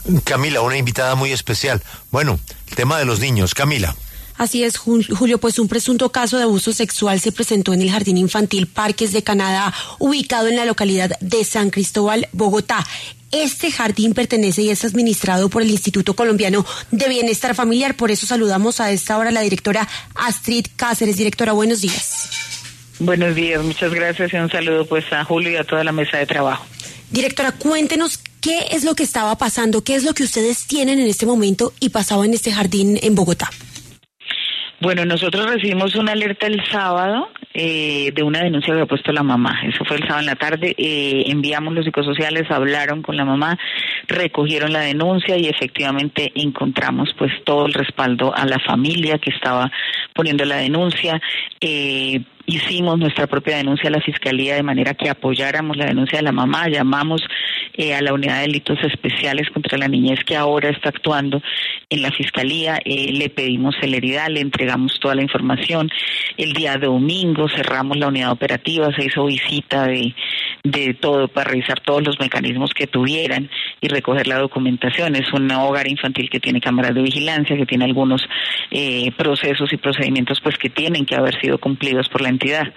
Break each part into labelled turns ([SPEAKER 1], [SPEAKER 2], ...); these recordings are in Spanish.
[SPEAKER 1] Camila, una invitada muy especial. Bueno, el tema de los niños. Camila.
[SPEAKER 2] Así es, Julio, pues un presunto caso de abuso sexual se presentó en el Jardín Infantil Parques de Canadá, ubicado en la localidad de San Cristóbal, Bogotá. Este jardín pertenece y es administrado por el Instituto Colombiano de Bienestar Familiar. Por eso saludamos a esta hora a la directora Astrid Cáceres. Directora, buenos días.
[SPEAKER 3] Buenos días, muchas gracias y un saludo pues a Julio y a toda la mesa de trabajo.
[SPEAKER 2] Directora, cuéntenos qué es lo que estaba pasando, qué es lo que ustedes tienen en este momento y pasaba en este jardín en Bogotá.
[SPEAKER 3] Bueno, nosotros recibimos una alerta el sábado de una denuncia que había puesto la mamá. Eso fue el sábado en la tarde. Enviamos los psicosociales, hablaron con la mamá, recogieron la denuncia y efectivamente encontramos pues todo el respaldo a la familia que estaba poniendo la denuncia. Hicimos nuestra propia denuncia a la Fiscalía de manera que apoyáramos la denuncia de la mamá. Llamamos a la Unidad de Delitos Especiales contra la Niñez, que ahora está actuando en la Fiscalía. Le pedimos celeridad, le entregamos toda la información. El día domingo cerramos la unidad operativa, se hizo visita de todo para revisar todos los mecanismos que tuvieran y recoger la documentación. Es un hogar infantil que tiene cámaras de vigilancia, que tiene algunos procesos y procedimientos pues que tienen que haber sido cumplidos por la entidad.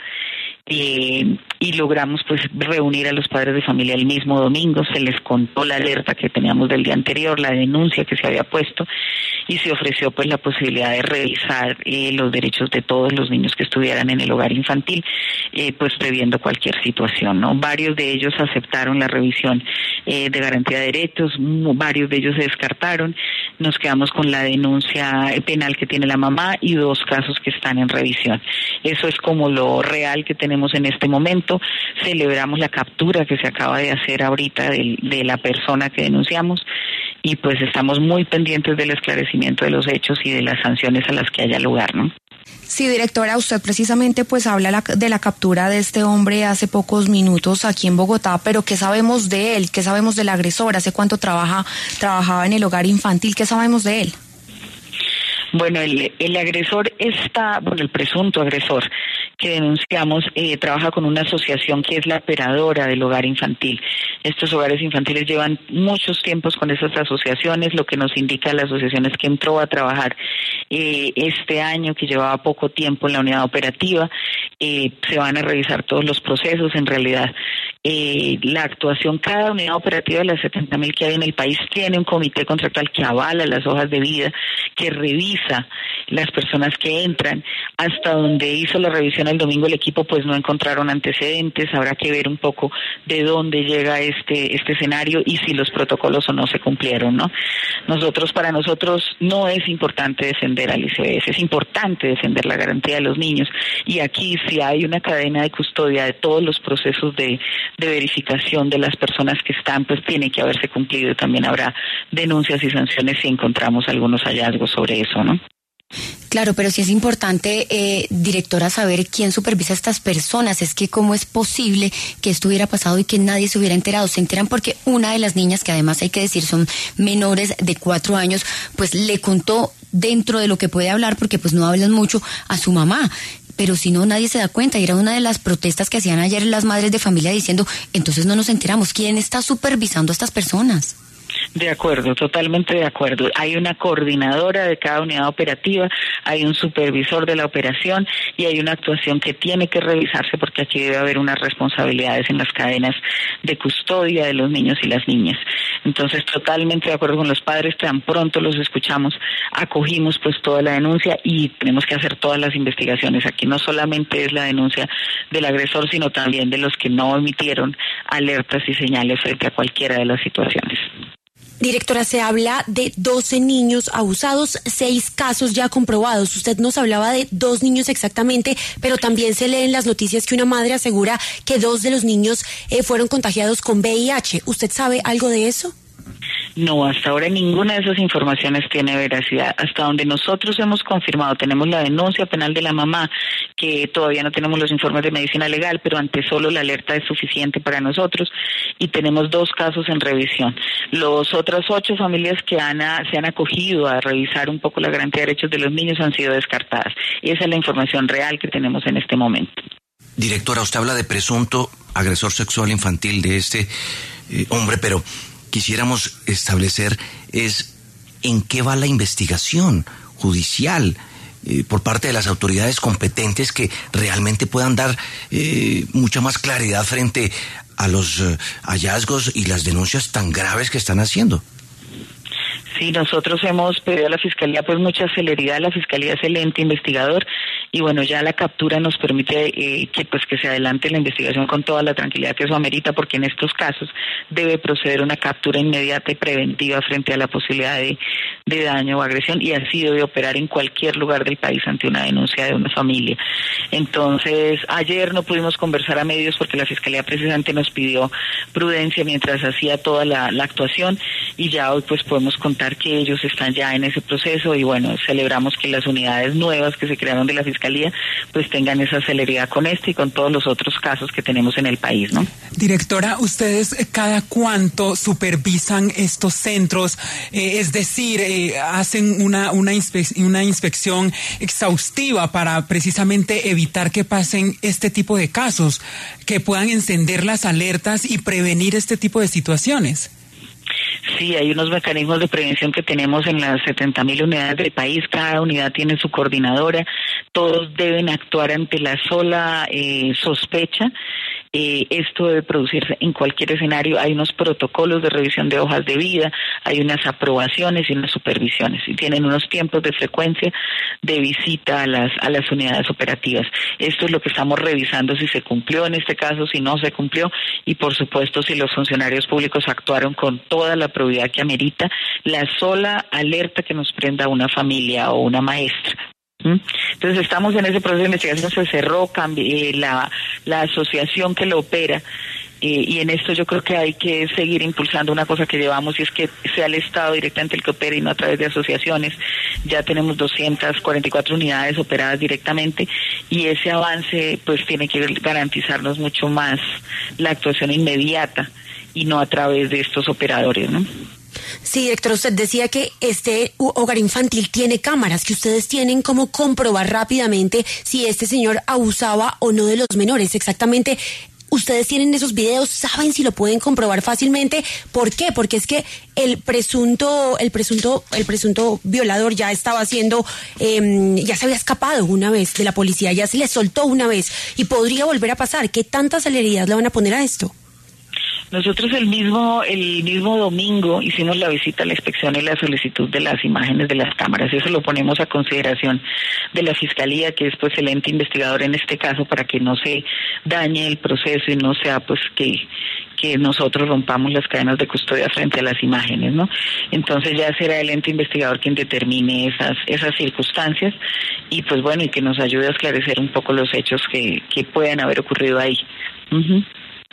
[SPEAKER 3] Y logramos pues reunir a los padres de familia el mismo domingo. Se les contó la alerta que teníamos del día anterior, la denuncia que se había puesto, y se ofreció pues la posibilidad de revisar los derechos de todos los niños que estuvieran en el hogar infantil, pues previendo cualquier situación, ¿no? Varios de ellos aceptaron la revisión de garantía de derechos, varios de ellos se descartaron. Nos quedamos con la denuncia penal que tiene la mamá y 2 casos que están en revisión. Eso es como lo real que tenemos en este momento. Celebramos la captura que se acaba de hacer ahorita de la persona que denunciamos y pues estamos muy pendientes del esclarecimiento de los hechos y de las sanciones a las que haya lugar, ¿no?
[SPEAKER 2] Sí, directora, usted precisamente pues habla de la captura de este hombre hace pocos minutos aquí en Bogotá, pero ¿qué sabemos de él? ¿Qué sabemos del agresor? ¿Hace cuánto trabajaba en el hogar infantil? ¿Qué sabemos de él?
[SPEAKER 3] Bueno, el agresor el presunto agresor que denunciamos trabaja con una asociación que es la operadora del hogar infantil. Estos hogares infantiles llevan muchos tiempos con esas asociaciones. Lo que nos indica la asociación es que entró a trabajar este año, que llevaba poco tiempo en la unidad operativa. Se van a revisar todos los procesos. En realidad, la actuación, cada unidad operativa de las 70.000 que hay en el país tiene un comité contractual que avala las hojas de vida, que revisa las personas que entran. Hasta donde hizo la revisión el domingo el equipo, pues no encontraron antecedentes. Habrá que ver un poco de dónde llega este escenario y si los protocolos o no se cumplieron, ¿no? Para nosotros no es importante defender al ICBF, es importante defender la garantía de los niños. Y aquí, si hay una cadena de custodia de todos los procesos de verificación de las personas que están, pues tiene que haberse cumplido. También habrá denuncias y sanciones si encontramos algunos hallazgos sobre eso, ¿no?
[SPEAKER 2] Claro, pero sí es importante, directora, saber quién supervisa a estas personas. Es que cómo es posible que esto hubiera pasado y que nadie se hubiera enterado. Se enteran porque una de las niñas, que además hay que decir son menores de 4 años, pues le contó, dentro de lo que puede hablar, porque pues no hablan mucho, a su mamá. Pero si no, nadie se da cuenta. Y era una de las protestas que hacían ayer las madres de familia diciendo, entonces no nos enteramos. ¿Quién está supervisando a estas personas?
[SPEAKER 3] De acuerdo, totalmente de acuerdo. Hay una coordinadora de cada unidad operativa, hay un supervisor de la operación y hay una actuación que tiene que revisarse, porque aquí debe haber unas responsabilidades en las cadenas de custodia de los niños y las niñas. Entonces, totalmente de acuerdo con los padres. Tan pronto los escuchamos, acogimos pues toda la denuncia y tenemos que hacer todas las investigaciones. Aquí no solamente es la denuncia del agresor, sino también de los que no emitieron alertas y señales frente a cualquiera de las situaciones.
[SPEAKER 2] Directora, se habla de 12 niños abusados, 6 casos ya comprobados. Usted nos hablaba de 2 niños exactamente, pero también se lee en las noticias que una madre asegura que 2 de los niños fueron contagiados con VIH. ¿Usted sabe algo de eso?
[SPEAKER 3] No, hasta ahora ninguna de esas informaciones tiene veracidad. Hasta donde nosotros hemos confirmado, tenemos la denuncia penal de la mamá, que todavía no tenemos los informes de medicina legal, pero ante solo la alerta es suficiente para nosotros, y tenemos 2 casos en revisión. Las otras 8 familias que se han acogido a revisar un poco la garantía de derechos de los niños han sido descartadas. Y esa es la información real que tenemos en este momento.
[SPEAKER 1] Directora, usted habla de presunto agresor sexual infantil de este hombre, pero
[SPEAKER 4] quisiéramos establecer es en qué va la investigación judicial por parte de las autoridades competentes que realmente puedan dar mucha más claridad frente a los hallazgos y las denuncias tan graves que están haciendo.
[SPEAKER 3] Sí, nosotros hemos pedido a la Fiscalía pues mucha celeridad. La Fiscalía es el ente investigador y bueno, ya la captura nos permite que se adelante la investigación con toda la tranquilidad que eso amerita, porque en estos casos debe proceder una captura inmediata y preventiva frente a la posibilidad de daño o agresión, y así debe operar en cualquier lugar del país ante una denuncia de una familia. Entonces, ayer no pudimos conversar a medios porque la Fiscalía precisamente nos pidió prudencia mientras hacía toda la actuación, y ya hoy pues podemos contar que ellos están ya en ese proceso y bueno, celebramos que las unidades nuevas que se crearon de la Fiscalía pues tengan esa celeridad con este y con todos los otros casos que tenemos en el país, ¿no?
[SPEAKER 5] Directora, ¿ustedes cada cuánto supervisan estos centros? Es decir, hacen una inspección exhaustiva para precisamente evitar que pasen este tipo de casos, que puedan encender las alertas y prevenir este tipo de situaciones.
[SPEAKER 3] Sí, hay unos mecanismos de prevención que tenemos en las 70.000 unidades del país. Cada unidad tiene su coordinadora. Todos deben actuar ante la sola sospecha. Esto debe producirse en cualquier escenario. Hay unos protocolos de revisión de hojas de vida, hay unas aprobaciones y unas supervisiones, y tienen unos tiempos de frecuencia de visita a las unidades operativas. Esto es lo que estamos revisando, si se cumplió en este caso, si no se cumplió, y por supuesto si los funcionarios públicos actuaron con toda la probidad que amerita la sola alerta que nos prenda una familia o una maestra. Entonces estamos en ese proceso de investigación. Se cerró la asociación que lo opera, y en esto yo creo que hay que seguir impulsando una cosa que llevamos, y es que sea el Estado directamente el que opere y no a través de asociaciones. Ya tenemos 244 unidades operadas directamente, y ese avance pues tiene que garantizarnos mucho más la actuación inmediata y no a través de estos operadores, ¿no?
[SPEAKER 6] Sí, director, usted decía que este hogar infantil tiene cámaras, que ustedes tienen cómo comprobar rápidamente si este señor abusaba o no de los menores. Exactamente, ustedes tienen esos videos, saben si lo pueden comprobar fácilmente. ¿Por qué? Porque es que el presunto violador ya estaba haciendo, ya se había escapado una vez de la policía, ya se le soltó una vez y podría volver a pasar. ¿Qué tanta celeridad le van a poner a esto?
[SPEAKER 3] Nosotros el mismo domingo hicimos la visita a la inspección y la solicitud de las imágenes de las cámaras. Eso lo ponemos a consideración de la Fiscalía, que es pues el ente investigador en este caso, para que no se dañe el proceso y no sea pues que nosotros rompamos las cadenas de custodia frente a las imágenes, ¿no? Entonces ya será el ente investigador quien determine esas circunstancias, y pues bueno, y que nos ayude a esclarecer un poco los hechos que puedan haber ocurrido ahí. Uh-huh.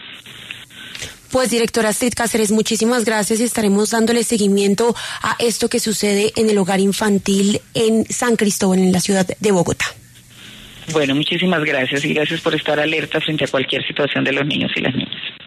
[SPEAKER 6] Pues, directora Astrid Cáceres, muchísimas gracias, y estaremos dándole seguimiento a esto que sucede en el hogar infantil en San Cristóbal, en la ciudad de Bogotá.
[SPEAKER 3] Bueno, muchísimas gracias, y gracias por estar alerta frente a cualquier situación de los niños y las niñas.